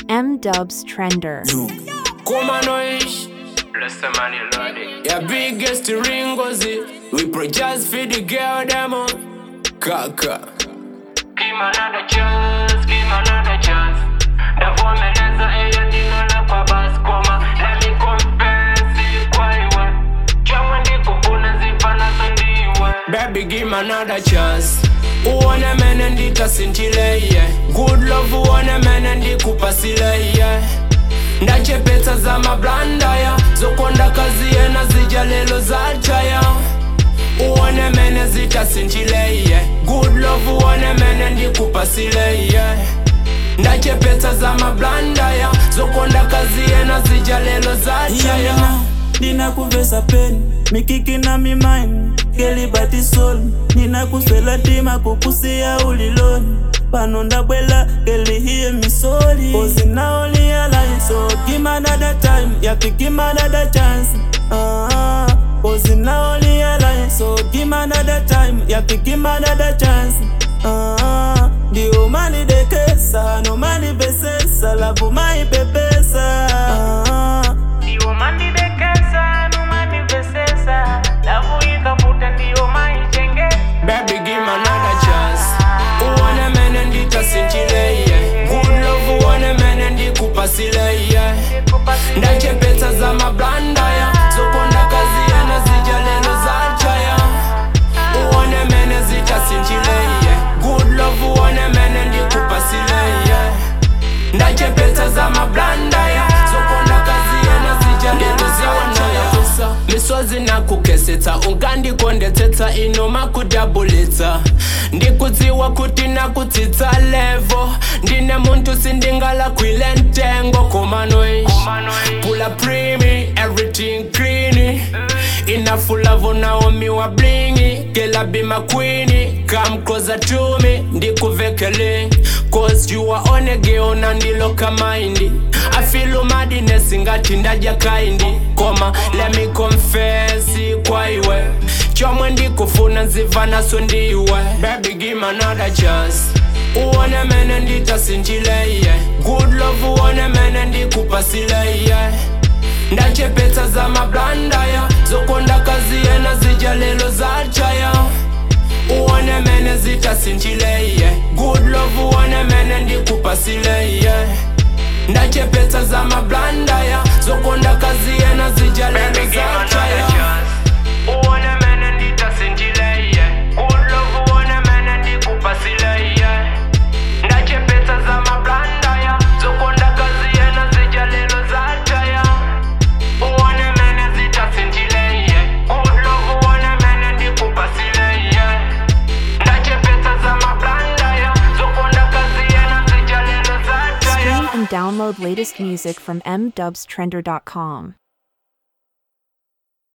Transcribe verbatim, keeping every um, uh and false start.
M-Dubs Trender. Kuma noish ya biggest ringozi. We project for the girl demo Kaka. Give me another chance, give me another chance. Ndavumeleza eyo ndinola kwa basi koma. Let me confess it kwa iwe. Chama ndikufuna zifana sondiwe. Baby give me another chance. Uone mene nditasintile Good love uone mene ndikupasile Ndachepeta za mablanda ya Zokonda kazi yena zija lelo zataya Uone mene zitasintile Good love uone mene ndikupasile Ndachepeta za mablanda ya Zokonda kazi yena zija lelo zataya Nina kuvesa pen, mikiki na mi mind Keli bati soul, nina kuswela tima kukusia uliloni Panonda bwela, keli hiye mi soli Cause na only align, so give me another time Yapi give me another chance uh, Cause na only align, so give me another time Yapi give me another chance uh, Dio mani de kesa, no mani besesa Labu mai pepesa uh, Dio mani de kesa, no mani besesa Labu ikafuta ndio mai chenge. Baby give me another chance Uone mene nditasintile Good love uone mene ndikupasile Ndachepeta za mablanda ya Zokonda kazi ya na zija lelo zataya Uone mene zitasintile Good love uone mene ndikupasile Ndachepeta za mablanda ya Zokonda kazi ya na zija lelo zataya Miswazi na kukeseta Ungandi kondeteta inoma kudabuleta Ndikutiwa kuti na kutita levo Ndine muntu sindingala kwile ntengo Kumanoi Pula primi, everything clean Ina love Naomi wa blingy Kela be my queenie Come closer to me Ndikuvekele Cause you are on a girl Nandiloka mindy I feel madness ngati ndaja kaindi Koma let me confess kwa iwe Chomwe ndikufuna nzivana so ndiwe Baby give me another chance Uone mene nditasintile Good love uone mene ndikupasile Ndachepeta za mablanda ya Zokonda kazi yena zija lelo zataya Uone mene zitasintile Good love uone mene ndikupasile Ndachepeta za mablanda ya Zokonda kazi yena zija lelo zataya Uone mene nditasintile Good love uone mene ndikupasile Ndachepeta za mablanda ya Zokonda kazi yena zija lelo zataya Uone mene zitasintile Good love uone mene ndikupasile Ndachepeta za mablanda ya Zokonda kazi yena zija lelo zataya. Stream and download latest music from m dubs trender dot com.